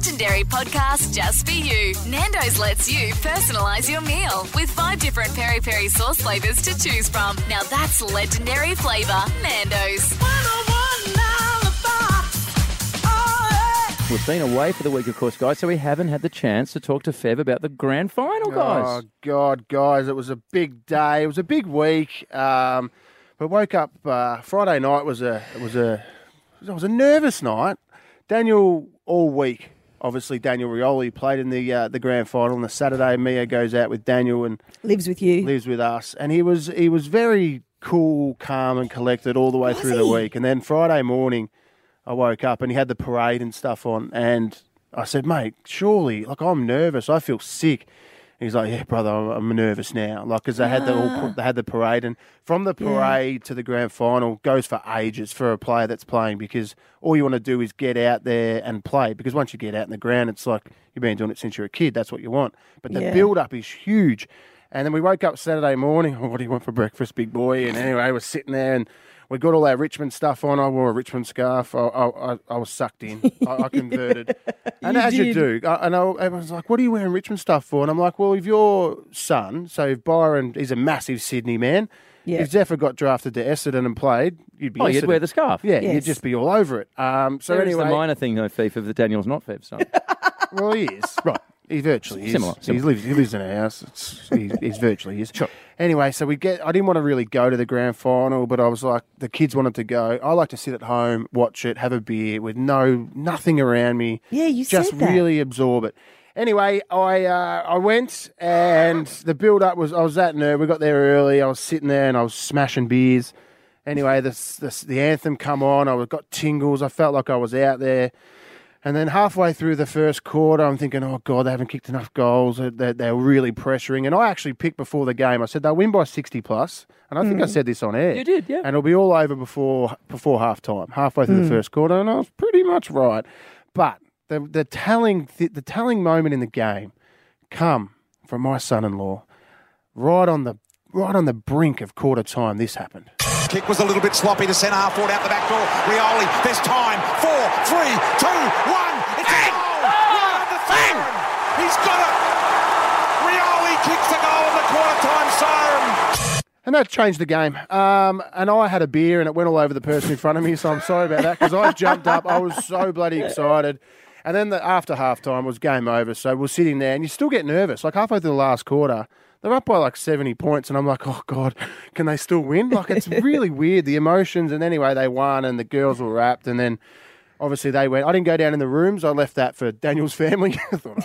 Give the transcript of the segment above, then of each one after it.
legendary podcast just for you. Nando's lets you personalise your meal with 5 different peri-peri sauce flavours to choose from. Now that's legendary flavour. Nando's. We've been away for the week, of course, guys, so we haven't had the chance to talk to Fev about the grand final, guys. Oh, God, guys, it was a big day. It was a big week. We woke up Friday night. It was a nervous night. Daniel, all week, obviously, Daniel Rioli played in the grand final. On the Saturday, Mia goes out with Daniel and lives with you, lives with us, and he was very cool, calm, and collected all the way through the week. And then Friday morning, I woke up and he had the parade and stuff on, and I said, mate, surely, like, I'm nervous. I feel sick. He's like, yeah, brother, I'm nervous now. Like, because they had the parade, and from the parade to the grand final goes for ages for a player that's playing, because all you want to do is get out there and play. Because once you get out in the ground, it's like you've been doing it since you're a kid. That's what you want. But the build-up is huge. And then we woke up Saturday morning. Oh, what do you want for breakfast, big boy? And anyway, I was sitting there and we got all our Richmond stuff on. I wore a Richmond scarf. I was sucked in. I converted. And you do. Everyone's like, what are you wearing Richmond stuff for? And I'm like, well, if your son, so if Byron, he's a massive Sydney man, if Zephyr got drafted to Essendon and played, you'd be you'd wear the scarf. Yeah, you'd just be all over it. So anyway, the minor thing, though, Fief, of the Daniel's not Fev's son. Well, he is. Right. He virtually is. Similar. He lives in a house. He's virtually is. Sure. Anyway, so I didn't want to really go to the grand final, but I was like, the kids wanted to go. I like to sit at home, watch it, have a beer with nothing around me. Yeah, you just said that. really absorb it. Anyway, I went, and the build up was, I was that nervous. We got there early. I was sitting there and I was smashing beers. Anyway, the anthem come on. I got tingles. I felt like I was out there. And then halfway through the first quarter, I'm thinking, oh, God, they haven't kicked enough goals. They're really pressuring. And I actually picked before the game. I said they'll win by 60+. And I think I said this on air. You did, yeah. And it'll be all over before half-time, halfway through the first quarter. And I was pretty much right. But the telling moment in the game come from my son-in-law right on the brink of quarter time. This happened. Kick was a little bit sloppy to centre half forward out the back door. Rioli, there's time. 4, 3, 2, 1. It's a goal. Right the thing. He's got it. Rioli kicks a goal in the quarter-time siren. And that changed the game. And I had a beer and it went all over the person in front of me, so I'm sorry about that, because I jumped up. I was so bloody excited. And then after halftime was game over, so we're sitting there and you still get nervous. Like halfway through the last quarter, they're up by like 70 points, and I'm like, oh, God, can they still win? Like, it's really weird, the emotions. And anyway, they won, and the girls were wrapped, and then obviously they went. I didn't go down in the rooms. I left that for Daniel's family.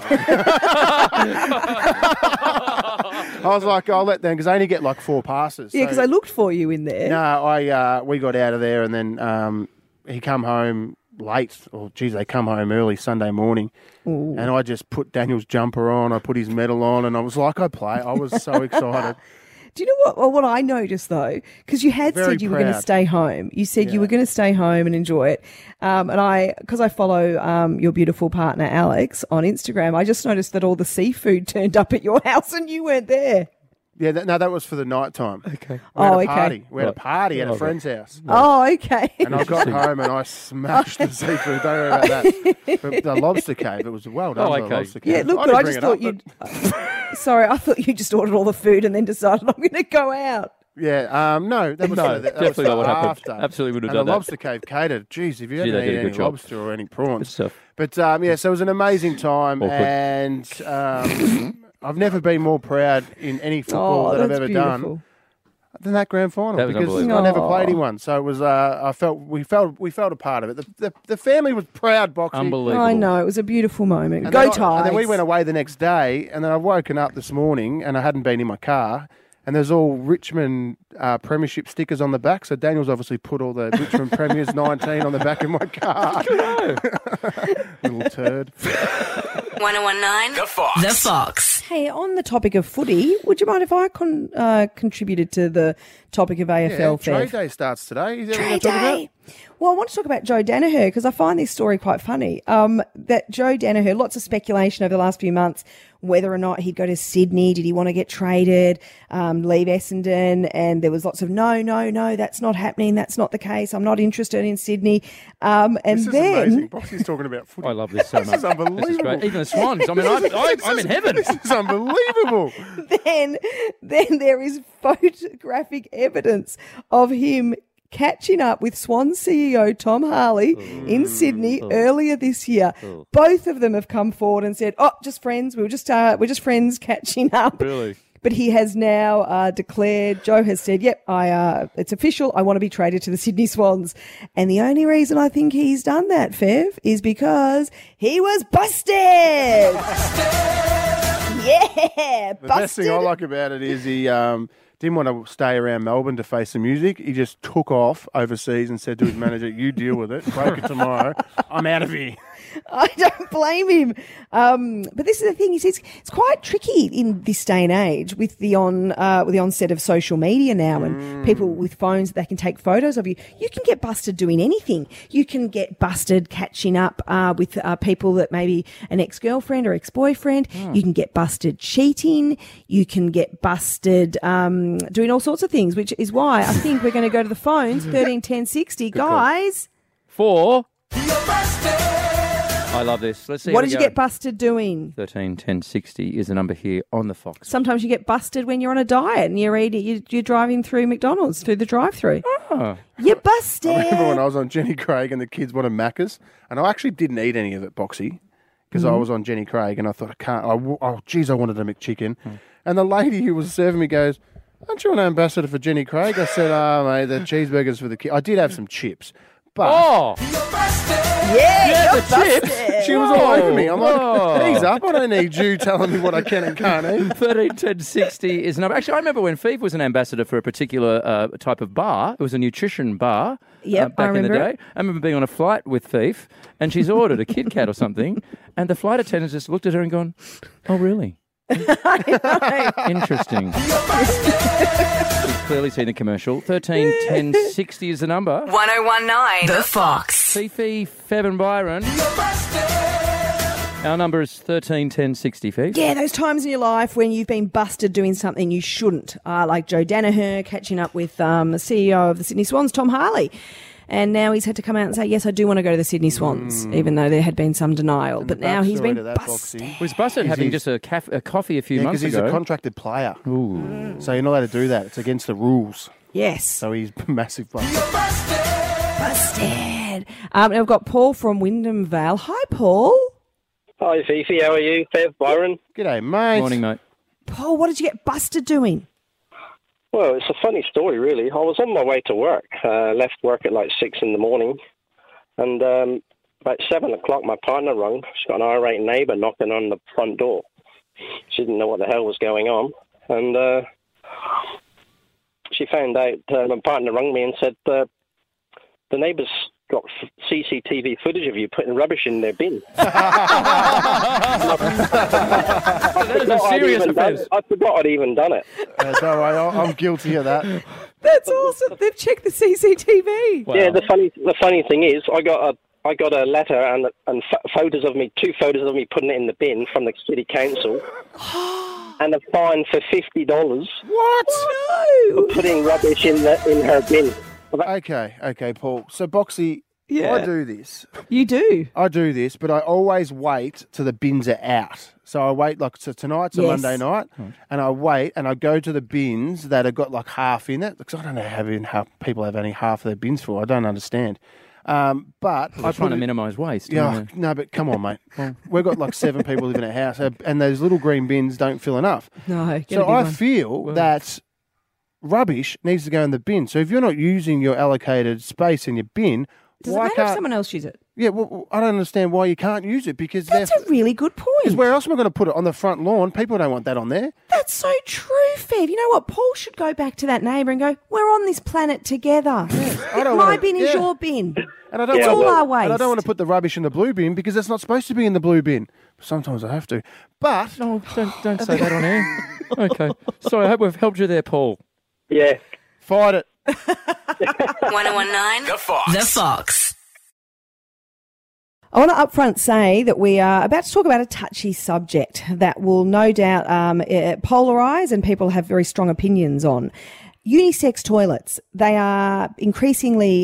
I was like, I'll let them, because they only get like 4 passes. Yeah, because I looked for you in there. No, we got out of there, and then he come home late, they come home early Sunday morning. Ooh. And I just put Daniel's jumper on, I put his medal on, and I was like, I was so excited. Do you know what I noticed, though? Because you had said you were going to stay home. You said you were going to stay home and enjoy it. Because I follow your beautiful partner, Alex, on Instagram, I just noticed that all the seafood turned up at your house and you weren't there. Yeah, that was for the night time. Okay. We had a party. We had a party at a friend's house. Oh, okay. And I got home and I smashed the seafood. Don't worry about that. But the lobster cave, it was well done. Okay. The lobster cave. Yeah, look, I just thought you'd... Sorry, I thought you just ordered all the food and then decided I'm going to go out. Yeah, no, that was definitely not what happened. After. Absolutely would have and done the that. lobster cave catered. Jeez, if you hadn't eaten any lobster or any prawns. But so it was an amazing time, and I've never been more proud in any football that I've ever done than that grand final, because I never played anyone. So it was. We felt a part of it. The family was proud, Boxy. Unbelievable. I know, it was a beautiful moment. And Go Tigers. And then we went away the next day, and then I've woken up this morning and I hadn't been in my car. And there's all Richmond Premiership stickers on the back. So Daniel's obviously put all the Richmond Premiers 19 on the back of my car. Little turd. 1019 The Fox. Hey, on the topic of footy, would you mind if I contributed to the topic of AFL? Trade Day starts today. Is that what Trade you're talking Day. about? Well, I want to talk about Joe Danaher because I find this story quite funny. That Joe Danaher, lots of speculation over the last few months whether or not he'd go to Sydney. Did he want to get traded, leave Essendon? And there was lots of no, that's not happening. That's not the case. I'm not interested in Sydney. This is amazing. Boxy's talking about footy. I love this so much. This is unbelievable. This is great. Even the Swans. I mean, I'm in heaven. This is unbelievable. Then there is photographic evidence of him catching up with Swan CEO Tom Harley in Sydney earlier this year. Both of them have come forward and said, just friends. We're just friends catching up. Really? But he has now declared, Joe has said, yep, it's official. I want to be traded to the Sydney Swans. And the only reason I think he's done that, Fev, is because he was busted. Yeah, The best thing I like about it is he didn't want to stay around Melbourne to face the music. He just took off overseas and said to his manager, you deal with it. Break it tomorrow. I'm out of here. I don't blame him. But this is the thing. He says it's quite tricky in this day and age with the onset of social media now and people with phones, they can take photos of you. You can get busted doing anything. You can get busted catching up with people that maybe an ex-girlfriend or ex-boyfriend. You can get busted cheating. You can get busted doing all sorts of things, which is why I think we're going to go to the phones, 13 10 60. Guys. Four. I love this. Let's see. What did you get busted doing? 13 10 60 is the number here on the Fox. Sometimes you get busted when you're on a diet and you're driving through McDonald's through the drive-through. Oh. You're busted. I remember when I was on Jenny Craig and the kids wanted Macca's, and I actually didn't eat any of it, Boxy, because I was on Jenny Craig and I thought, I wanted a McChicken. And the lady who was serving me goes, aren't you an ambassador for Jenny Craig? I said, mate, the cheeseburgers for the kids. I did have some chips. But Yeah, the chips. she was all over me. I'm like, ease up. I don't need you telling me what I can and can't eat. 13 10 60 is the number. Actually, I remember when Feeve was an ambassador for a particular type of bar. It was a nutrition bar back in the day. I remember being on a flight with Feeve and she's ordered a Kit Kat or something and the flight attendant just looked at her and gone, oh, really? Interesting. You've clearly seen the commercial. 13 10 60 is the number. 1019 The Fox. Fifi, Feb and Byron. Our number is 13 10 60, Fifi. Yeah, those times in your life when you've been busted doing something you shouldn't, like Joe Danaher catching up with the CEO of the Sydney Swans, Tom Harley. And now he's had to come out and say, yes, I do want to go to the Sydney Swans, even though there had been some denial. But now he's been busted. He was busted having just a coffee a few months ago. Because he's a contracted player. Ooh. So you're not allowed to do that. It's against the rules. Yes. So he's massive busted. Busted. And I've got Paul from Wyndham Vale. Hi, Paul. Hi, Fifi. How are you? Fev, Byron. G'day, mate. Morning, mate. Paul, what did you get busted doing? Well, it's a funny story, really. I was on my way to work. Left work at like 6 in the morning. And about 7 o'clock, my partner rung. She's got an irate neighbour knocking on the front door. She didn't know what the hell was going on. And she found out, my partner rung me and said, the neighbour's got CCTV footage of you putting rubbish in their bin. That is a serious offence. I forgot I'd even done it. Don't worry, I'm guilty of that. That's awesome. They've checked the CCTV. Wow. Yeah, the funny thing is, I got a letter and photos of me, 2 photos of me putting it in the bin from the city council, and a fine for $50. What? No. For putting rubbish in her bin. Okay, Paul. So, Boxy, I do this. You do? I do this, but I always wait till the bins are out. So I wait, so tonight's a Monday night, and I wait, and I go to the bins that have got like half in it, because I don't know how people have only half of their bins full. I don't understand. But I'm trying to minimise waste. Yeah, no, but come on, mate. Well, we've got like 7 people living in a house, and those little green bins don't fill enough. No. So I feel that rubbish needs to go in the bin. So if you're not using your allocated space in your bin, does it matter if someone else use it? Yeah, well, I don't understand why you can't use it, because that's a really good point. Because where else am I going to put it? On the front lawn? People don't want that on there. That's so true, Fev. You know what? Paul should go back to that neighbour and go, we're on this planet together. My bin is your bin. And I don't it's all our waste. And I don't want to put the rubbish in the blue bin because it's not supposed to be in the blue bin. Sometimes I have to. But no, don't say that on air. Okay. Sorry, I hope we've helped you there, Paul. Yeah. Fight it. 1019 The Fox. The Fox. I want to upfront say that we are about to talk about a touchy subject that will no doubt polarise and people have very strong opinions on. Unisex toilets. They are increasingly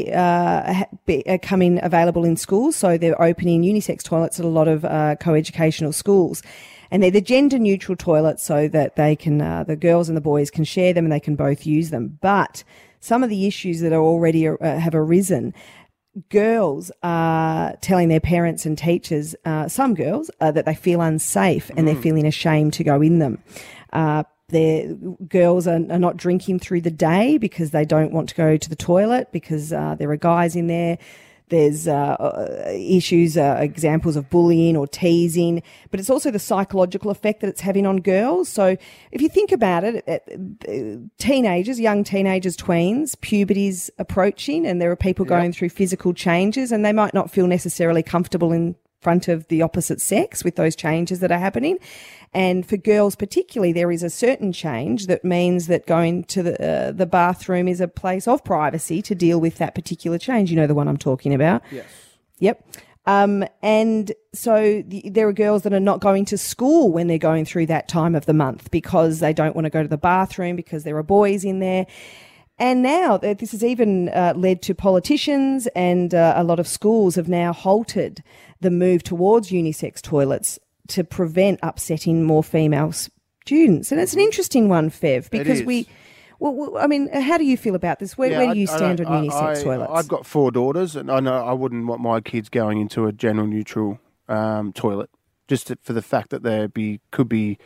becoming available in schools, so they're opening unisex toilets at a lot of co-educational schools. And they're the gender-neutral toilets so that they can, the girls and the boys can share them and they can both use them. But some of the issues that are already have arisen, girls are telling their parents and teachers, some girls, that they feel unsafe and they're feeling ashamed to go in them. Their girls are not drinking through the day because they don't want to go to the toilet because there are guys in there. There's issues, examples of bullying or teasing, but it's also the psychological effect that it's having on girls. So if you think about it, teenagers, young teenagers, tweens, puberty's approaching and there are people going through physical changes and they might not feel necessarily comfortable in front of the opposite sex with those changes that are happening. And for girls particularly, there is a certain change that means that going to the bathroom is a place of privacy to deal with that particular change. You know the one I'm talking about? Yes. Yep. And so there are girls that are not going to school when they're going through that time of the month because they don't want to go to the bathroom because there are boys in there. And now this has even led to politicians and a lot of schools have now halted the move towards unisex toilets to prevent upsetting more female students. And it's an interesting one, Fev, because I mean, how do you feel about this? Where do you stand on unisex toilets? I've got 4 daughters and I know I wouldn't want my kids going into a gender neutral toilet just for the fact that there could be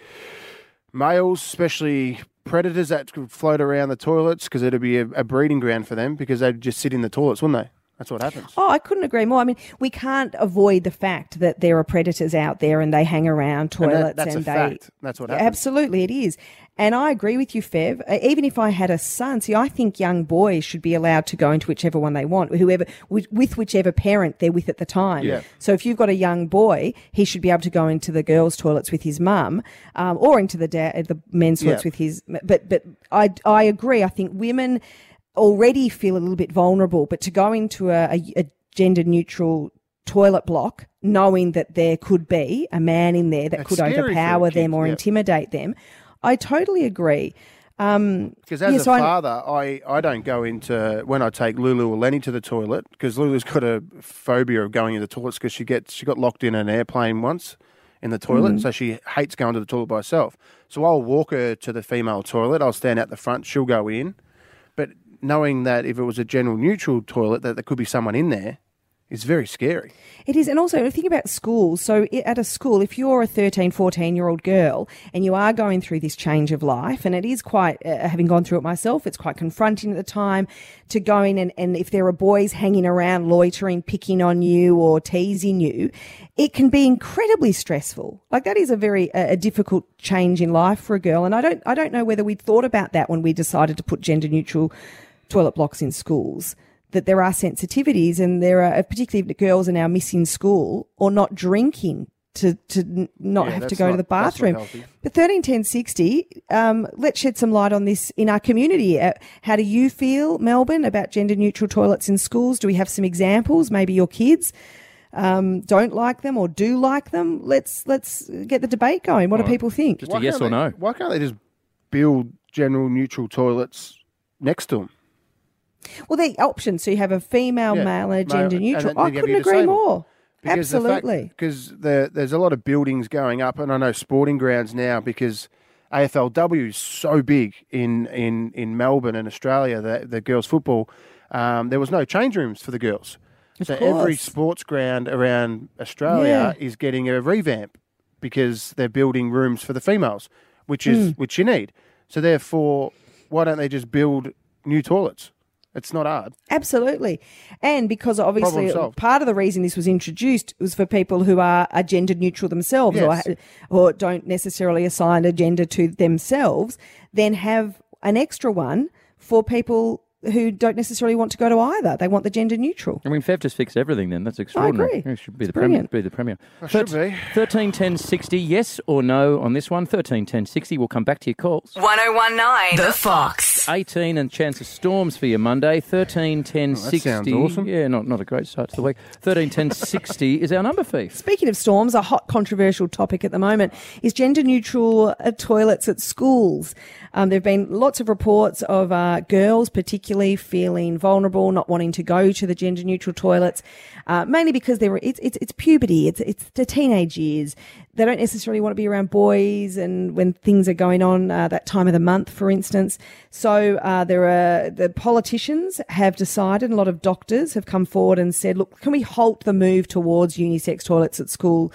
males, especially predators that could float around the toilets because it'd be a breeding ground for them because they'd just sit in the toilets, wouldn't they? That's what happens. Oh, I couldn't agree more. I mean, we can't avoid the fact that there are predators out there and they hang around toilets. That's a fact. That's what happens. Absolutely, it is. And I agree with you, Fev. Even if I had a son, I think young boys should be allowed to go into whichever one they want, with whichever parent they're with at the time. Yeah. So if you've got a young boy, he should be able to go into the girls' toilets with his mum, or into the men's toilets with his. But I agree. I think women already feel a little bit vulnerable, but to go into a gender-neutral toilet block, knowing that there could be a man in there that could overpower them or intimidate them, I totally agree. Because as a father, I don't go into, when I take Lulu or Lenny to the toilet, because Lulu's got a phobia of going into the toilets because she got locked in an airplane once in the toilet, so she hates going to the toilet by herself. So I'll walk her to the female toilet, I'll stand out the front, she'll go in, but knowing that if it was a gender neutral toilet, that there could be someone in there is very scary. It is. And also, think about schools. So at a school, if you're a 13, 14-year-old girl and you are going through this change of life, and it is quite, having gone through it myself, it's quite confronting at the time to go in and if there are boys hanging around, loitering, picking on you or teasing you, it can be incredibly stressful. Like that is a very difficult change in life for a girl. And I don't know whether we'd thought about that when we decided to put gender neutral toilet blocks in schools, that there are sensitivities and there are, particularly if girls are now missing school or not drinking to not have to go to the bathroom. But 131060, let's shed some light on this in our community. How do you feel, Melbourne, about gender neutral toilets in schools? Do we have some examples? Maybe your kids don't like them or do like them. Let's get the debate going. What do people think? Just a yes or no. Why can't they just build gender neutral toilets next to them? Well, they're options. So you have a female, male, and a gender neutral. I couldn't agree more. Because absolutely. Because there's a lot of buildings going up, and I know sporting grounds now, because AFLW is so big in Melbourne and Australia, the girls' football, there was no change rooms for the girls. So every sports ground around Australia is getting a revamp because they're building rooms for the females, which you need. So therefore, why don't they just build new toilets? It's not hard. Absolutely. And because obviously part of the reason this was introduced was for people who are gender neutral themselves, or don't necessarily assign a gender to themselves, then have an extra one for people who don't necessarily want to go to either. They want the gender neutral. I mean, Fev just fixed everything then. That's extraordinary. I agree. It should be the premier. It should be. 131060, yes or no on this one. 131060. We'll come back to your calls. 1019 The Fox. It's 18 and chance of storms for you Monday. 13, 10, 60. That sounds awesome. Yeah, not a great start to the week. 13, 10, 60 is our number, Fief. Speaking of storms, a hot controversial topic at the moment is gender-neutral toilets at schools. There have been lots of reports of girls particularly feeling vulnerable, not wanting to go to the gender-neutral toilets, mainly because it's puberty, it's the teenage years. They don't necessarily want to be around boys and when things are going on that time of the month, for instance. So the politicians have decided, and a lot of doctors have come forward and said, look, can we halt the move towards unisex toilets at school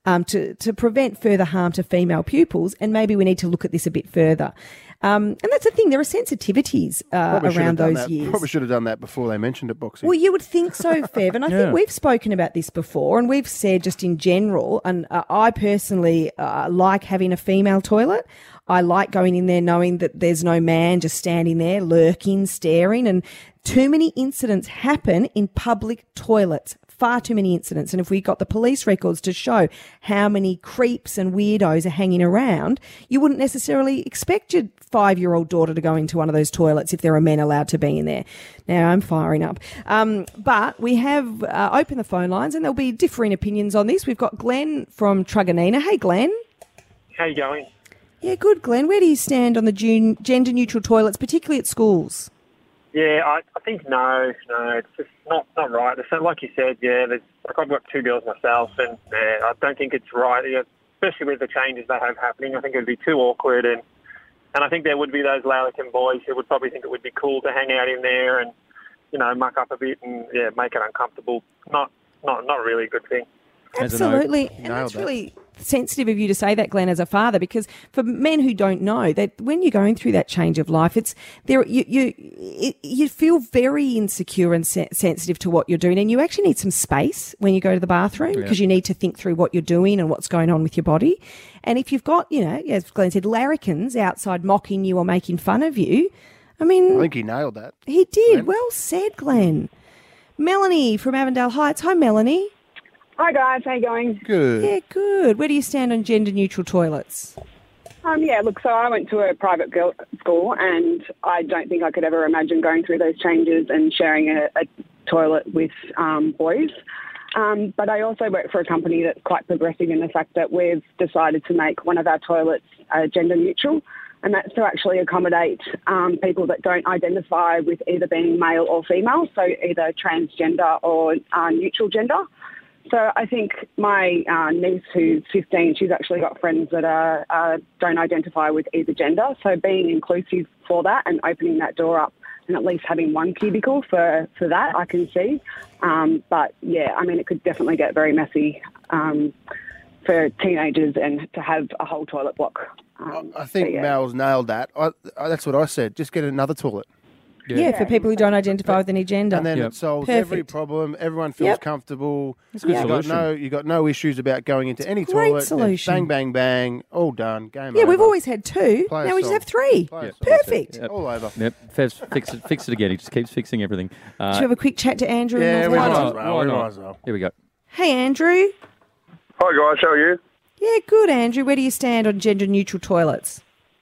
to prevent further harm to female pupils? And maybe we need to look at this a bit further. And that's the thing, there are sensitivities around those years. Probably should have done that before they mentioned it, Boxy. Well, you would think so, Fev. And I think we've spoken about this before, and we've said just in general, and I personally like having a female toilet. I like going in there knowing that there's no man just standing there lurking, staring, and too many incidents happen in public toilets. Far too many incidents. And if we got the police records to show how many creeps and weirdos are hanging around, you wouldn't necessarily expect your 5-year-old daughter to go into one of those toilets if there are men allowed to be in there. Now, I'm firing up. But we have opened the phone lines and there'll be differing opinions on this. We've got Glenn from Truganina. Hey, Glenn. How you going? Yeah, good, Glenn. Where do you stand on the gender-neutral toilets, particularly at schools? Yeah, I think no, it's just not right. So like you said, I've got 2 girls myself, and I don't think it's right, especially with the changes they have happening. I think it would be too awkward, and I think there would be those larrikin boys who would probably think it would be cool to hang out in there and, muck up a bit and make it uncomfortable. Not really a good thing. Absolutely, and that's really sensitive of you to say that, Glenn, as a father, because for men who don't know that when you're going through that change of life, it's there you feel very insecure and sensitive to what you're doing, and you actually need some space when you go to the bathroom because you need to think through what you're doing and what's going on with your body. And if you've got, as Glenn said, larrikins outside mocking you or making fun of you, I think he nailed that. He did. Glenn. Well said, Glenn. Melanie from Avondale Heights. Hi, Melanie. Hi guys, how you going? Good. Yeah, good. Where do you stand on gender-neutral toilets? So I went to a private girls' school, and I don't think I could ever imagine going through those changes and sharing a toilet with boys. But I also work for a company that's quite progressive in the fact that we've decided to make one of our toilets gender-neutral, and that's to actually accommodate people that don't identify with either being male or female, so either transgender or neutral gender. So I think my niece, who's 15, she's actually got friends that don't identify with either gender. So being inclusive for that and opening that door up and at least having one cubicle for that, I can see. But, it could definitely get very messy for teenagers and to have a whole toilet block. I think Mel's nailed that. That's what I said. Just get another toilet. Yeah, for people who don't identify with any gender. And then it solves every problem. Everyone feels comfortable. You've got no issues about going into any toilet. Solution. Bang, bang, bang. All done. Game over. Yeah, we've always had 2. Now we just have 3. Perfect. Yep. All over. Yep. Fev's fix it again. He just keeps fixing everything. Should we have a quick chat to Andrew? Yeah, we Why might as well. Here we go. Hey, Andrew. Hi, guys. How are you? Yeah, good, Andrew. Where do you stand on gender-neutral toilets?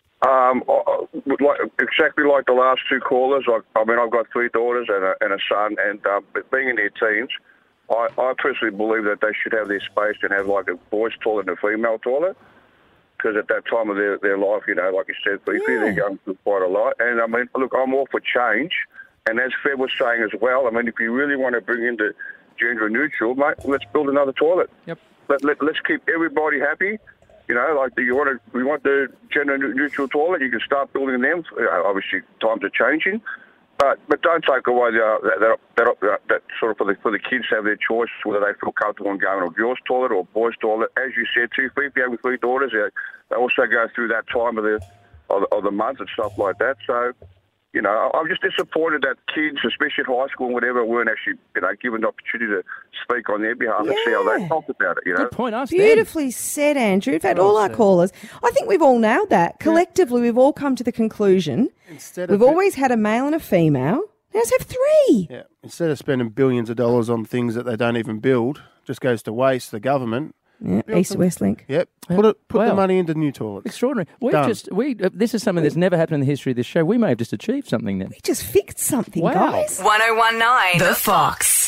Exactly like the last 2 callers. I've got 3 daughters and a son, and being in their teens, I personally believe that they should have their space and have like a boys' toilet and a female toilet, because at that time of their life, like you said, they're going through quite a lot. And I'm all for change, and as Feb was saying as well, if you really want to bring in the gender neutral, mate, let's build another toilet. Yep. Let's keep everybody happy. We want the gender neutral toilet. You can start building them. Obviously, times are changing, but don't take away that sort of for the kids to have their choice whether they feel comfortable in going to a girls' toilet or a boys' toilet. As you said, too, if you have 3 daughters, they also go through that time of the month and stuff like that. So, I'm just disappointed that kids, especially at high school and whatever, weren't actually, given the opportunity to speak on their behalf and see how they felt about it, Good point. Beautifully said, Andrew. In fact, all our callers, I think we've all nailed that. Collectively, we've all come to the conclusion we've always had a male and a female. Now let's have 3. Yeah. Instead of spending billions of dollars on things that they don't even build, just goes to waste, the government, Yeah, East to West Link. Yep. Put the money into new toilets. Extraordinary. This is something Oh. that's never happened in the history of this show. We may have just achieved something then. We just fixed something, Wow. guys. 1019 The Fox.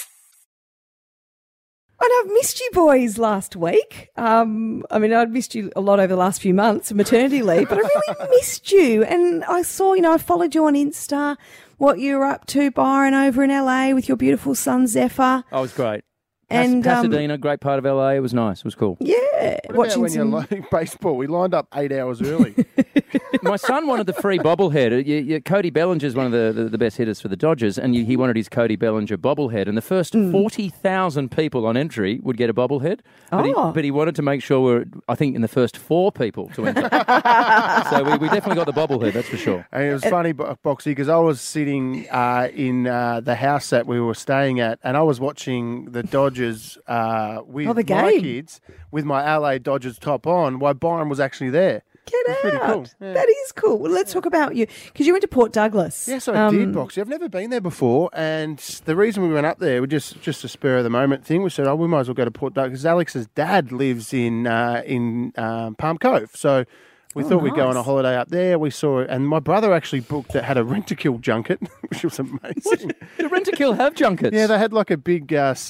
And I've missed you boys last week. I'd missed you a lot over the last few months of maternity leave, but I really missed you. And I saw, I followed you on Insta, what you were up to, Byron, over in LA with your beautiful son, Zephyr. Oh, it was great. And Pasadena, great part of LA. It was nice. It was cool. Yeah. What about when you're playing baseball? We lined up 8 hours early. My son wanted the free bobblehead. Cody Bellinger's one of the best hitters for the Dodgers, and he wanted his Cody Bellinger bobblehead. And the first 40,000 people on entry would get a bobblehead. But he wanted to make sure we're, I think, in the first 4 people to enter. So we definitely got the bobblehead, that's for sure. And it was funny, Boxy, because I was sitting in the house that we were staying at, and I was watching the Dodgers with my kids, with my LA Dodgers top on, while Byron was actually there. Get out. Pretty cool. Yeah. That is cool. Well, let's talk about you, because you went to Port Douglas. Yes, I did, Boxy. I've never been there before, and the reason we went up there was just a spur of the moment thing. We said, we might as well go to Port Douglas, because Alex's dad lives in Palm Cove, so we thought we'd go on a holiday up there. We saw it, and my brother actually booked that, had a Rent-A-Kill junket, which was amazing. What? Did Rent-A-Kill have junkets? Yeah, they had like a big, it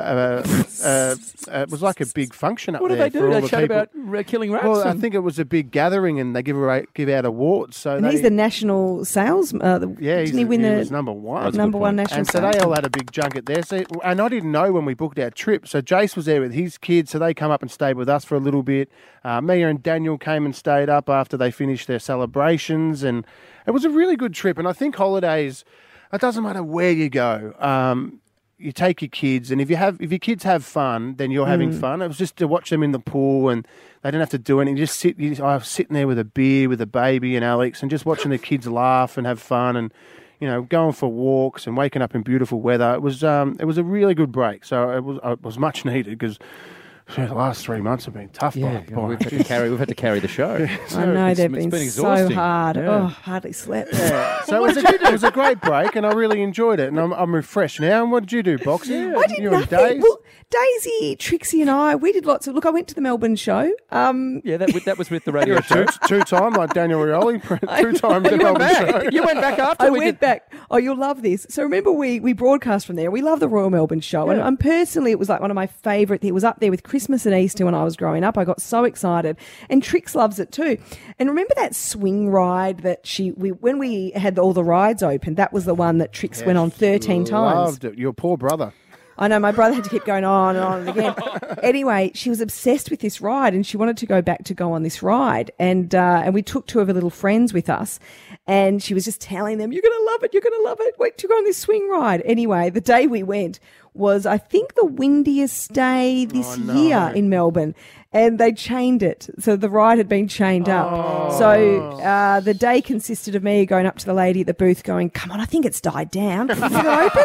was like a big function up there. What did they do? For all They the chat people. about killing rats? Well, I think it was a big gathering, and they give out awards. So And he's the national sales. Didn't he win he the was number one? number one national? And so they all had a big junket there. So, and I didn't know when we booked our trip. So Jace was there with his kids. So they come up and stayed with us for a little bit. Mia and Daniel came and stayed up after they finished their celebrations, and it was a really good trip. And I think holidays, it doesn't matter where you go. You take your kids, and if your kids have fun, then you're having fun. It was just to watch them in the pool, and they didn't have to do anything. I was sitting there with a beer with a baby and Alex, and just watching the kids laugh and have fun, and going for walks and waking up in beautiful weather. It was a really good break. So it was much needed, because the last 3 months have been tough. Yeah, we've had to carry the show. I know they've been so exhausting. hard. Yeah. Oh, hardly slept. Yeah. So it was a great break, and I really enjoyed it, and I'm refreshed now. And what did you do, Boxy? I did nothing. Well, Daisy, Trixie, and I, we did lots of. Look, I went to the Melbourne show. Yeah, that was with the radio show. Two-time, like Daniel Rioli, two-time the Melbourne show. You went back after. I went back. Oh, you'll love this. So remember, we broadcast from there. We love the Royal Melbourne show, and personally, it was like one of my favourite. It was up there with Christmas and Easter when I was growing up. I got so excited, and Trix loves it too. And remember that swing ride that when we had all the rides open, that was the one that Trix went on 13 times. Loved it. Your poor brother. I know, my brother had to keep going on and on and again. Anyway, she was obsessed with this ride, and she wanted to go back to go on this ride. And we took 2 of her little friends with us, and she was just telling them, "You're going to love it. You're going to love it. Wait to go on this swing ride." Anyway, the day we went was, I think, the windiest day this year in Melbourne. And they chained it. So the ride had been chained up. So the day consisted of me going up to the lady at the booth going, "Come on, I think it's died down. Is it open?"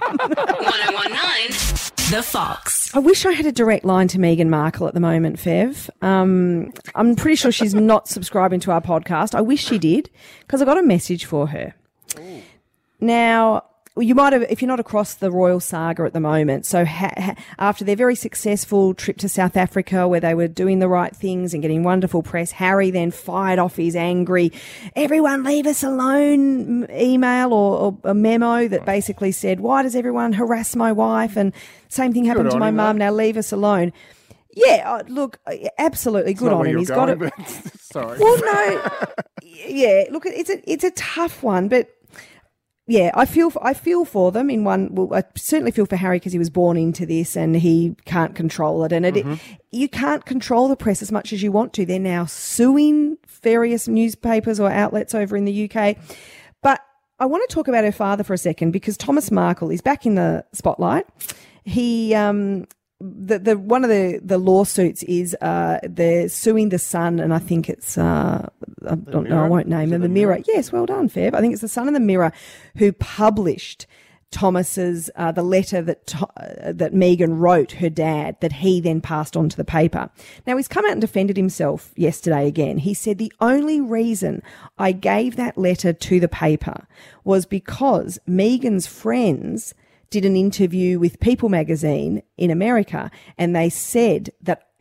1019 The Fox. I wish I had a direct line to Meghan Markle at the moment, Fev. I'm pretty sure she's not subscribing to our podcast. I wish she did, because I got a message for her. Ooh. Now, you might have, if you're not across the royal saga at the moment, so after their very successful trip to South Africa, where they were doing the right things and getting wonderful press, Harry then fired off his angry, "Everyone leave us alone" email or a memo that basically said, "Why does everyone harass my wife?" And same thing happened to my mum, "Now leave us alone." Yeah, look, absolutely good on him. He's got it. Sorry. Well, no, yeah, look, it's a tough one, but. Yeah, I feel for them in one. Well, I certainly feel for Harry, because he was born into this and he can't control it. And you can't control the press as much as you want to. They're now suing various newspapers or outlets over in the UK. But I want to talk about her father for a second, because Thomas Markle is back in the spotlight. He one of the lawsuits is they're suing the Sun, and I think it's I don't know, I won't name them. The Mirror. Yes, well done, Feb. I think it's the Sun and the Mirror who published Thomas's the letter that Meghan wrote her dad, that he then passed on to the paper. Now, he's come out and defended himself yesterday again. He said, "The only reason I gave that letter to the paper was because Meghan's friends did an interview with People magazine in America, and they said that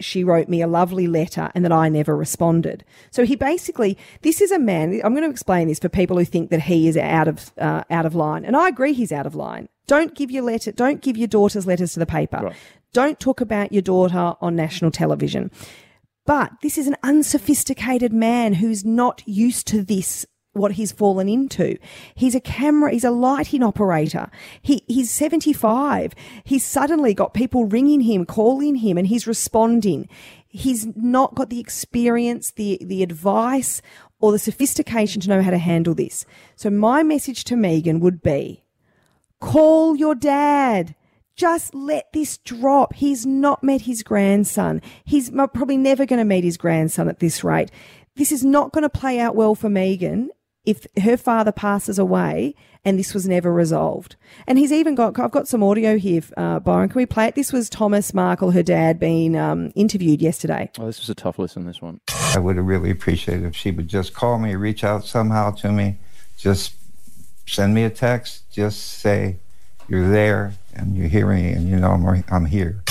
she wrote me a lovely letter and that I never responded. So he basically, this is a man, I'm going to explain this for people who think that he is out of line. And I agree he's out of line. Don't give your daughter's letters to the paper. Right. Don't talk about your daughter on national television. But this is an unsophisticated man who's not used to this, what he's fallen into. He's a lighting operator. He's 75. He's suddenly got people ringing him, calling him, and he's responding. He's not got the experience, the advice, or the sophistication to know how to handle this. So my message to Megan would be, call your dad. Just let this drop. He's not met his grandson. He's probably never going to meet his grandson at this rate. This is not going to play out well for Megan if her father passes away and this was never resolved. And he's even got, I've got some audio here, Byron. Can we play it? This was Thomas Markle, her dad, being interviewed yesterday. Oh, this was a tough listen, this one. I would have really appreciated if she would just call me, reach out somehow to me, just send me a text, just say, you're there and you're hearing me and you know I'm here.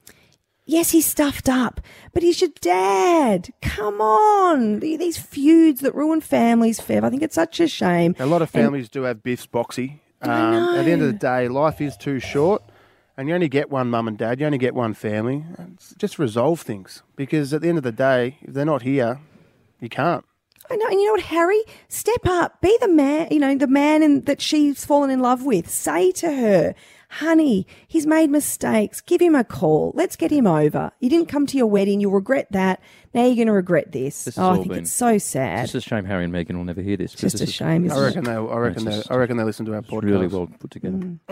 Yes, he's stuffed up, but he's your dad. Come on. These feuds that ruin families, Fev. I think it's such a shame. A lot of families do have biffs, Boxy. At the end of the day, life is too short and you only get one mum and dad. You only get one family. Just resolve things because at the end of the day, if they're not here, you can't. I know, and you know what, Harry? Step up. Be the man, the man that she's fallen in love with. Say to her, honey, he's made mistakes. Give him a call. Let's get him over. You didn't come to your wedding. You'll regret that. Now you're going to regret this. I think it's so sad. It's just a shame Harry and Meghan will never hear this. It's just a shame. I reckon they listen to our podcast. Really well put together.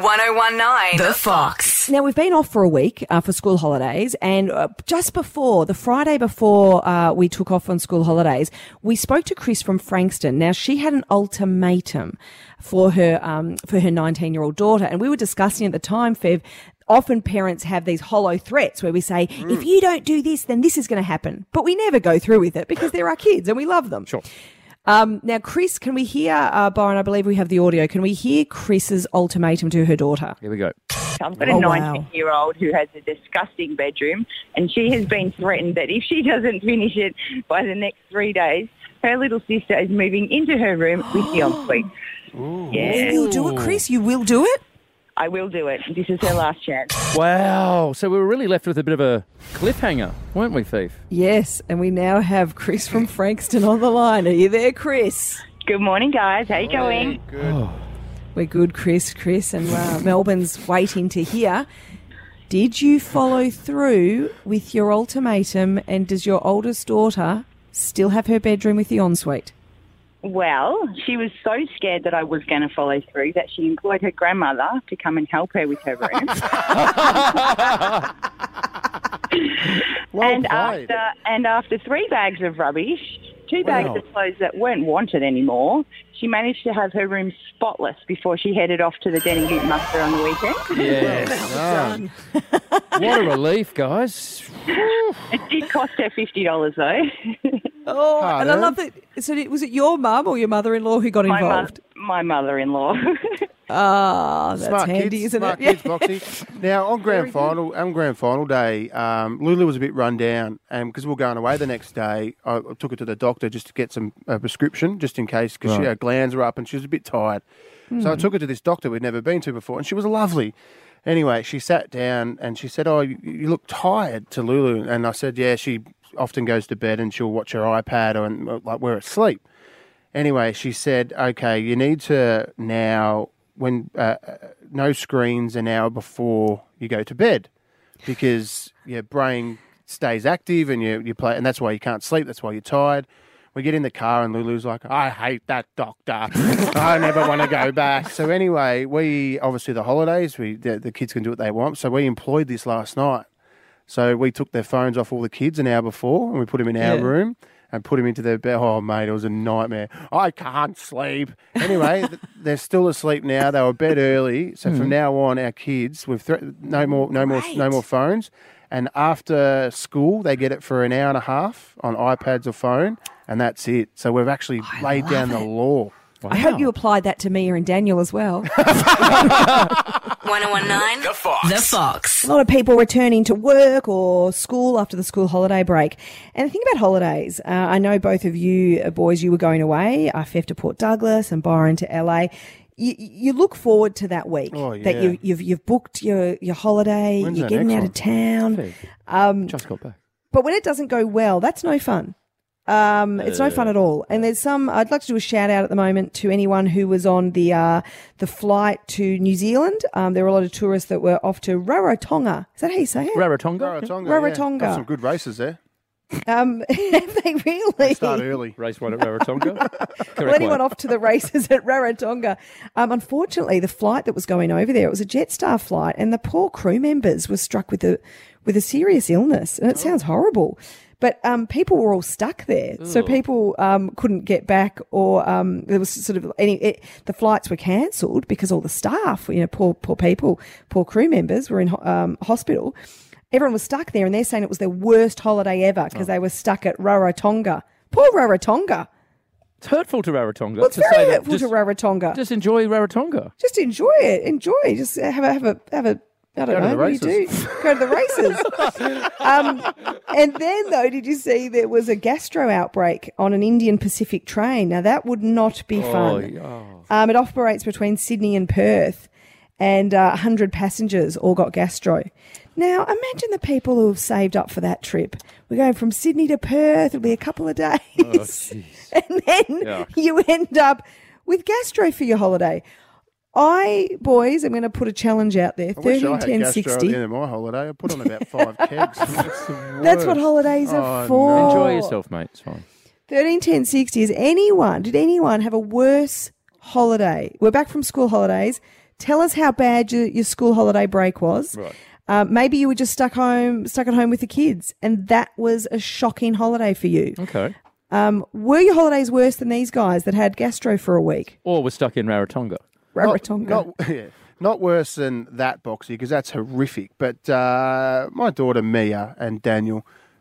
1019 The Fox. Now, we've been off for a week for school holidays, and just before, the Friday before we took off on school holidays, we spoke to Chris from Frankston. Now, she had an ultimatum for her 19-year-old daughter, and we were discussing at the time, Fev, often parents have these hollow threats where we say, if you don't do this, then this is going to happen. But we never go through with it because they're our kids and we love them. Sure. Now, Chris, can we hear, Byron, I believe we have the audio. Can we hear Chris's ultimatum to her daughter? Here we go. I've got a 19-year-old who has a disgusting bedroom, and she has been threatened that if she doesn't finish it by the next 3 days, her little sister is moving into her room with the ensuite. Yeah. You will do it, Chris? You will do it? I will do it. This is her last chance. Wow. So we were really left with a bit of a cliffhanger, weren't we, Thief? Yes, and we now have Chris from Frankston on the line. Are you there, Chris? Good morning, guys. How you going? Good. Oh. We're good, Chris, and Melbourne's waiting to hear. Did you follow through with your ultimatum, and does your oldest daughter still have her bedroom with the ensuite? Well, she was so scared that I was going to follow through that she employed her grandmother to come and help her with her room. After 3 bags of rubbish, 2 bags of clothes that weren't wanted anymore, she managed to have her room spotless before she headed off to the Den & Gute muster on the weekend. Yes. What a relief, guys. It did cost her $50 though. Oh, and I love that. So was it your mum or your mother-in-law who got involved? My mother-in-law. That's smart handy, kids, isn't smart it? Kids, Boxy. Now, on grand final day, Lulu was a bit run down, and because we were going away the next day, I took her to the doctor just to get some prescription, just in case, because her glands were up and she was a bit tired. So I took her to this doctor we'd never been to before, and she was lovely. Anyway, she sat down and she said, "Oh, you look tired," to Lulu. And I said, "Yeah, she often goes to bed and she'll watch her iPad or like we're asleep." Anyway, she said, "Okay, you need to now, when no screens an hour before you go to bed, because your brain stays active and you play, and that's why you can't sleep. That's why you're tired." We get in the car and Lulu's like, "I hate that doctor. I never want to go back." So anyway, we obviously the holidays, the kids can do what they want. So we employed this last night. So we took their phones off all the kids an hour before and we put them in our room and put them into their bed. Oh, mate, it was a nightmare. I can't sleep. Anyway, they're still asleep now. They were bed early. So from now on, our kids, we've no more phones. And after school, they get it for an hour and a half on iPads or phone, and that's it. So we've actually laid down the law. Wow. I hope you applied that to Mia and Daniel as well. 1019 The Fox. The Fox. A lot of people returning to work or school after the school holiday break. And the thing about holidays, I know both of you boys, you were going away, Fev to Port Douglas and Byron to LA. You look forward to that week that you've booked your holiday. When's you're that getting next out of town. Just got back. But when it doesn't go well, that's no fun. It's no fun at all. And there's I'd like to do a shout out at the moment to anyone who was on the flight to New Zealand. There were a lot of tourists that were off to Rarotonga. Is that how you say it? Rarotonga. Rarotonga. Got some good races there. Have they really? Start early. Race one at Rarotonga. Well, anyone off to the races at Rarotonga. Unfortunately, the flight that was going over there, it was a Jetstar flight, and the poor crew members were struck with a serious illness. And it sounds horrible. But people were all stuck there. So people couldn't get back, or there was sort of the flights were cancelled because all the staff, poor people, poor crew members were in hospital. Everyone was stuck there, and they're saying it was their worst holiday ever because they were stuck at Rarotonga. Poor Rarotonga. It's hurtful to Rarotonga. Well, it's very hurtful to Rarotonga. Just enjoy Rarotonga. Just enjoy it. Enjoy. Just have a. I don't know. What do you do? Go to the races. And then, though, did you see there was a gastro outbreak on an Indian Pacific train? Now, that would not be fun. It operates between Sydney and Perth, and 100 passengers all got gastro. Now, imagine the people who have saved up for that trip. We're going from Sydney to Perth. It'll be a couple of days. And then you end up with gastro for your holiday. Boys, I'm going to put a challenge out there. 13, 10, 60. At the end of my holiday, I put on about 5 kegs. That's what holidays are for. No. Enjoy yourself, mate. It's fine. 13, 10, 60 is did anyone have a worse holiday? We're back from school holidays. Tell us how bad your school holiday break was. Right. Maybe you were just stuck at home with the kids, and that was a shocking holiday for you. Okay. Were your holidays worse than these guys that had gastro for a week? Or we're stuck in Rarotonga. Not worse than that, Boxy, because that's horrific. But my daughter Mia and Daniel,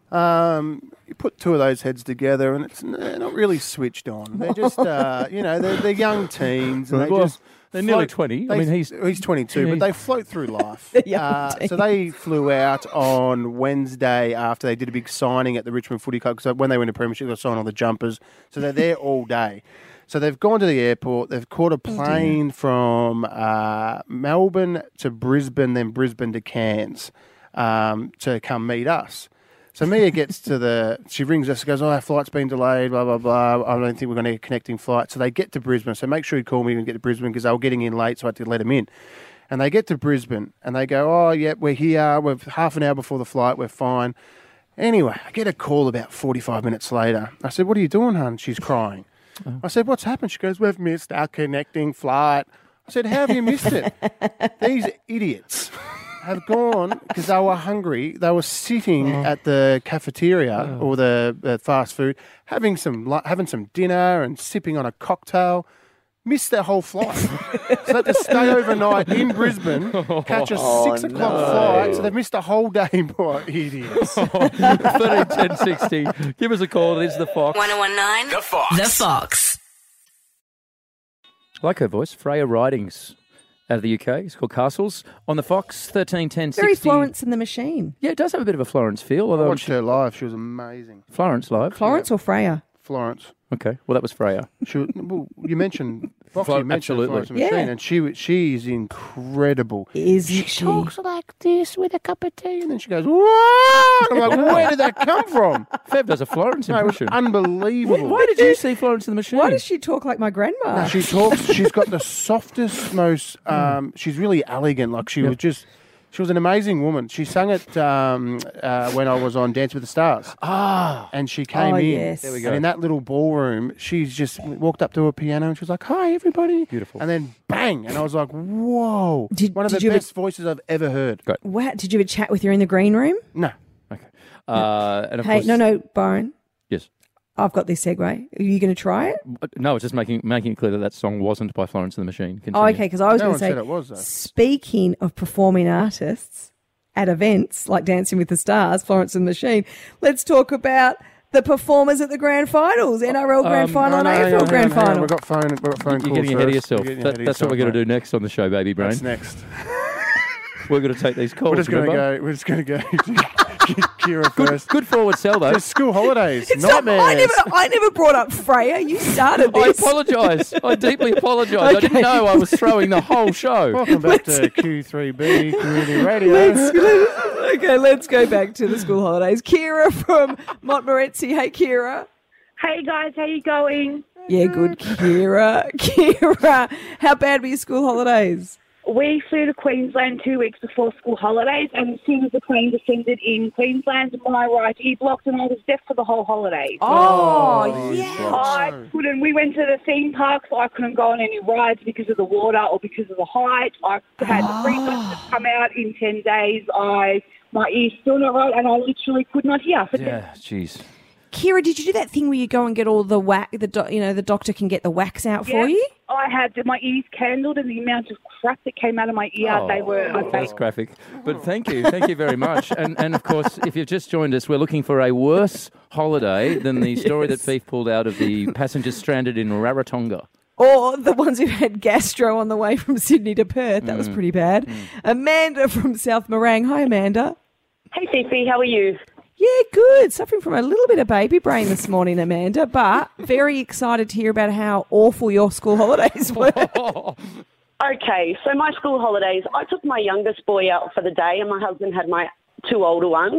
you put two of those heads together, and it's not really switched on. They're just, they're young teens, and they're nearly 20. He's 22, but they float through life. So they flew out on Wednesday after they did a big signing at the Richmond Footy Club. So when they went to Premiership, they signed all the jumpers. So they're there all day. So they've gone to the airport. They've caught a plane from Melbourne to Brisbane, then Brisbane to Cairns to come meet us. So Mia gets she rings us, goes, our flight's been delayed, blah, blah, blah. I don't think we're going to get a connecting flight. So they get to Brisbane. So make sure you call me when you get to Brisbane because they were getting in late, so I had to let them in. And they get to Brisbane and they go, we're here. We're half an hour before the flight. We're fine. Anyway, I get a call about 45 minutes later. I said, what are you doing, hon? She's crying. I said, what's happened? She goes, we've missed our connecting flight. I said, how have you missed it? These idiots have gone because they were hungry. They were sitting at the cafeteria or the fast food, having some dinner and sipping on a cocktail. Missed their whole flight. So they had to stay overnight in Brisbane, catch a 6 o'clock flight. So they've missed a whole day, boy, idiots. 13, 10, 60. Give us a call. It is The Fox. 1019 The Fox. The Fox. I like her voice. Freya Ridings out of the UK. It's called Castles. On The Fox, 13, 10, 60. Very Florence and the Machine. Yeah, it does have a bit of a Florence feel. I watched her live. She was amazing. Florence live? Florence or Freya? Florence. Okay, well, that was Freya. You mentioned Florence and Machine, and she is incredible. She talks like this with a cup of tea, and then she goes, "Whoa!" I'm like, where did that come from? Feb does a Florence impression. It was unbelievable. Why did you see Florence and the Machine? Why does she talk like my grandma? No, she talks. She's got the softest, most. She's really elegant. Like she was just. She was an amazing woman. She sang it when I was on Dance with the Stars. And she came in. Yes. There we go. And in that little ballroom, she's just walked up to a piano and she was like, hi, everybody. Beautiful. And then bang. And I was like, whoa. One of the did you best voices I've ever heard. Great. Wow. Did you ever chat with her in the green room? No. Okay. And of Hey, course, no, Byron. Yes. I've got this segue. Are you going to try it? No, it's just making it clear that song wasn't by Florence and the Machine. Continue. Oh, okay, because I was No going one to say, said it was, though. speaking of performing artists at events like Dancing with the Stars, Florence and the Machine, let's talk about the performers at the grand finals, NRL grand final and AFL grand final. We've got phone calls. You're getting ahead of yourself. You're getting ahead of That's what we're going to yourself, do next on the show, baby brain. mate. That's next. we're going to take these calls. We're just going to go Kira first. Good forward sell, though. Just school holidays. Nightmares. I never brought up Freya. You started this. I apologise. I deeply apologise. Okay. I didn't know I was throwing the whole show. Welcome back to Q3B Community Radio. Let's go back to the school holidays. Kira from Montmorency. Hey, Kira. Hey, guys. How you going? Yeah, good, Kira. Kira, how bad were your school holidays? We flew to Queensland 2 weeks before school holidays, and as soon as the plane descended in Queensland, my right ear blocked, and I was deaf for the whole holidays. Oh, yeah. I couldn't. We went to the theme parks. I couldn't go on any rides because of the water or because of the height. I had the frequency come out in 10 days. My ear's still not right, and I literally could not hear. Yeah, jeez. Kira, did you do that thing where you go and get all the wax? The doctor can get the wax out for you. I had my ears candled, and the amount of crap that came out of my ear, they were. That's graphic, but thank you very much. And of course, if you've just joined us, we're looking for a worse holiday than the story that Thief pulled out of the passengers stranded in Rarotonga. Or the ones who had gastro on the way from Sydney to Perth. That was pretty bad. Amanda from South Morang. Hi, Amanda. Hey, Fifi. How are you? Yeah, good. Suffering from a little bit of baby brain this morning, Amanda, but very excited to hear about how awful your school holidays were. Okay, so my school holidays, I took my youngest boy out for the day and my husband had my 2 older ones.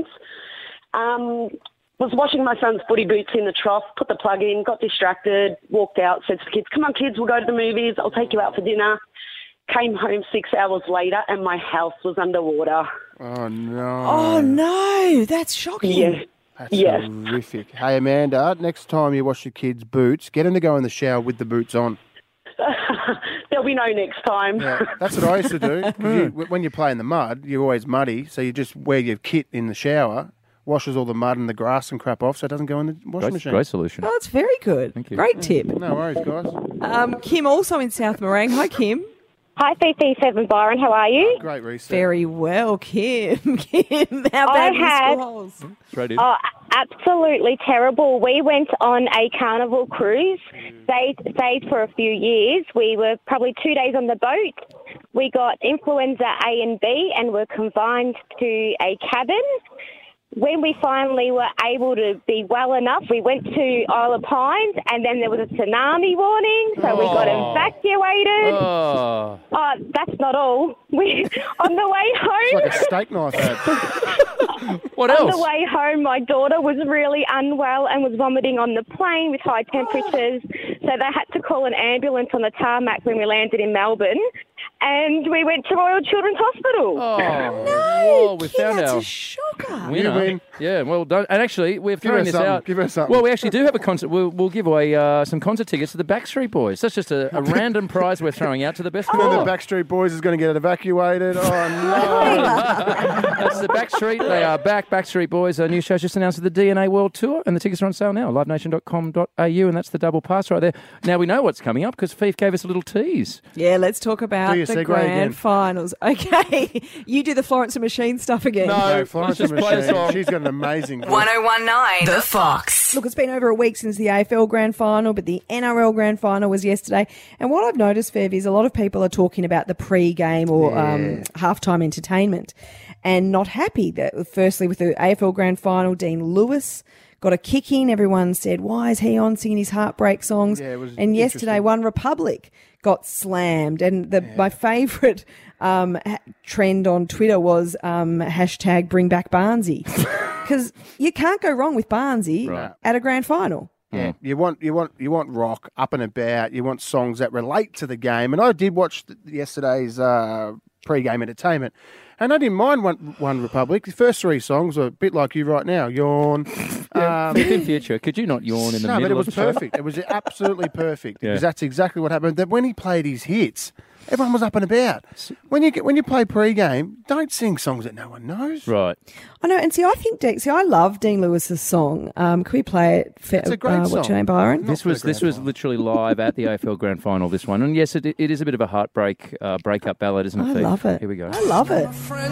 Was washing my son's footy boots in the trough, put the plug in, got distracted, walked out, said to the kids, come on kids, we'll go to the movies, I'll take you out for dinner. Came home 6 hours later and my house was underwater. Oh, no. Oh, no. That's shocking. Yeah. That's horrific. Hey, Amanda, next time you wash your kids' boots, get them to go in the shower with the boots on. There'll be no next time. Yeah, that's what I used to do. 'Cause when you play in the mud, you're always muddy, so you just wear your kit in the shower, washes all the mud and the grass and crap off so it doesn't go in the washing machine. Great solution. Oh, that's very good. Thank you. Great tip. No worries, guys. Kim, also in South Morang. Hi, Kim. Hi, CC7 Byron. How are you? Great reset. Very well, Kim. Kim, how bad were your school holes? Oh, absolutely terrible. We went on a carnival cruise, stayed for a few years. We were probably 2 days on the boat. We got influenza A and B and were confined to a cabin. When we finally were able to be well enough, we went to Isle of Pines and then there was a tsunami warning, so we got evacuated. Oh. That's not all. On the way home... It's like a steak knife ad. What else? On the way home, my daughter was really unwell and was vomiting on the plane with high temperatures, so they had to call an ambulance on the tarmac when we landed in Melbourne. And we went to Royal Children's Hospital. Oh, no, well, we found that's our a shocker. winner. You win. Yeah, well done. And actually, we've Give thrown her this something. out. Give her something. Well, we actually do have a concert. We'll give away some concert tickets to the Backstreet Boys. That's just a random prize we're throwing out to the best And then caller. the Backstreet Boys is going to get evacuated. Oh, no. That's the Backstreet. They are back. Backstreet Boys. New show's just announced the DNA World Tour, and the tickets are on sale now. livenation.com.au, and that's the double pass right there. Now we know what's coming up because Fief gave us a little tease. Yeah, let's talk about Do your the segue grand again. finals. Okay, you do the Florence and Machine stuff again. No, Florence let's and just play a Machine. song. She's got an amazing voice. 1019 The Fox. Look, it's been over a week since the AFL Grand Final, but the NRL Grand Final was yesterday. And what I've noticed, Fev, is a lot of people are talking about the pre-game or halftime entertainment and not happy. That firstly, with the AFL Grand Final, Dean Lewis got a kick in. Everyone said, why is he on singing his heartbreak songs? Yeah, it was and yesterday, One Republic got slammed. And my favourite trend on Twitter was hashtag bring back Barnsey. Because you can't go wrong with Barnsey at a grand final. Yeah, you want rock up and about. You want songs that relate to the game. And I did watch yesterday's pre-game entertainment, and I didn't mind One Republic. The first 3 songs were a bit like you right now. Yawn. In future, could you not yawn in the middle? No, but it was of the show? perfect. It was absolutely perfect Yeah. because that's exactly what happened. That when he played his hits, everyone was up and about. When you play pre-game, don't sing songs that no one knows. Right. I know, and I love Dean Lewis's song. Can we play it? It's a great What's song. your name, Byron? This was literally live at the AFL Grand Final, this one. And yes, it is a bit of a heartbreak breakup ballad, isn't it, I Fief? love it. Here we go. I love it.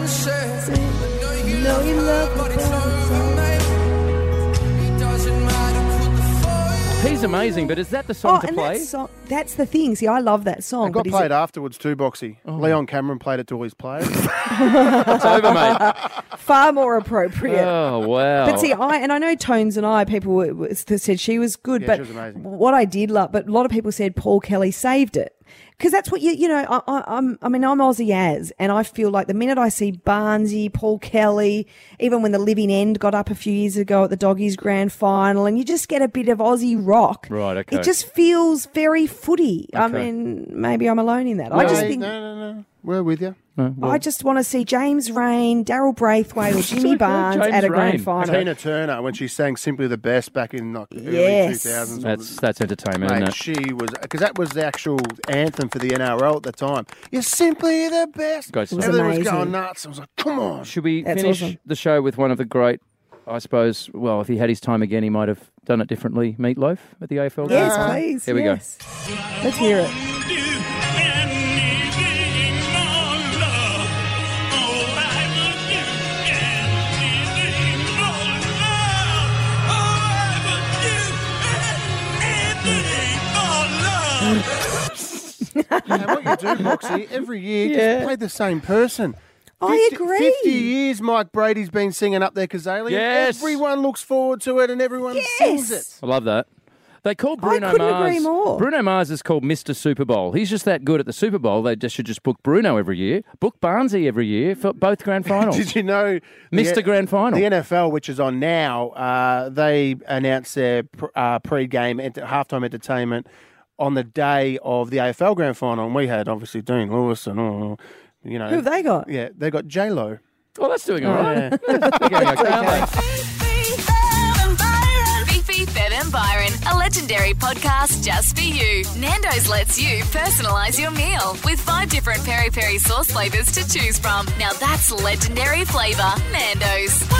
know you love me. He's amazing, but is that the song to and play? That's the thing. See, I love that song. It got played afterwards too, Boxy. Leon Cameron played it to all his players. It's over, mate. Far more appropriate. Oh, wow. But see, I know Tones and people said she was good, Yeah, but she was amazing. what I did love, but a lot of people said Paul Kelly saved it. Because that's what I'm Aussie as, and I feel like the minute I see Barnesy, Paul Kelly, even when the Living End got up a few years ago at the Doggies Grand Final, and you just get a bit of Aussie rock. Right, okay. It just feels very footy. Okay. I mean, maybe I'm alone in that. No, I just think no. We're with you. I just want to see James Rain, Daryl Braithwaite, or Jimmy Barnes James at a grand Rain. final. Tina Turner, when she sang Simply the Best back in early Yes. 2000s. That's entertainment, Mate, isn't it? she was, because that was the actual anthem for the NRL at the time. You're simply the best. Great stuff. Everything was amazing. going nuts. I was like, come on. Should we That's finish awesome. the show with one of the great, I suppose, well, if he had his time again, he might have done it differently, Meatloaf at the AFL? Yes, game? please. Here we go. Let's hear it. And what you do, Moxie, every year, Yeah. just play the same person. I agree. 50 years Mike Brady's been singing Up There Kazalian. Yes. Everyone looks forward to it and everyone sings it. I love that. They called Bruno couldn't Mars. agree more. Bruno Mars is called Mr. Super Bowl. He's just that good at the Super Bowl. They should just book Bruno every year. Book Barnesy every year for both grand finals. Did you know Mr. Grand Final. The NFL, which is on now, they announced their pre-game halftime entertainment on the day of the AFL Grand Final, and we had obviously Dean Lewis and all. Who have they got? Yeah, they got J-Lo. Oh, that's doing all right. Yeah. They're going okay, aren't they? Beefy, Fed and Byron, a legendary podcast just for you. Nando's lets you personalise your meal with 5 different peri-peri sauce flavours to choose from. Now that's legendary flavour, Nando's.